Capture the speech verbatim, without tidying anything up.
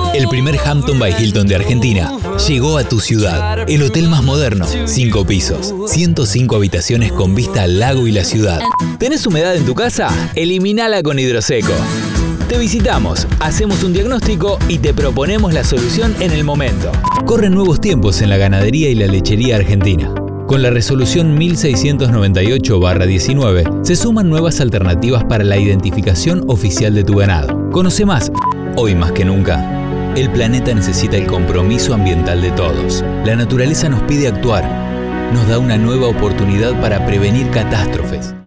El primer Hampton by Hilton de Argentina llegó a tu ciudad. El hotel más moderno, cinco pisos, ciento cinco habitaciones con vista al lago y la ciudad. ¿Tenés humedad en tu casa? Eliminala con Hidroseco. Te visitamos, hacemos un diagnóstico y te proponemos la solución en el momento. Corren nuevos tiempos en la ganadería y la lechería argentina. Con la resolución mil seiscientos noventa y ocho barra diecinueve se suman nuevas alternativas para la identificación oficial de tu ganado. Conoce más. Hoy más que nunca, el planeta necesita el compromiso ambiental de todos. La naturaleza nos pide actuar. Nos da una nueva oportunidad para prevenir catástrofes.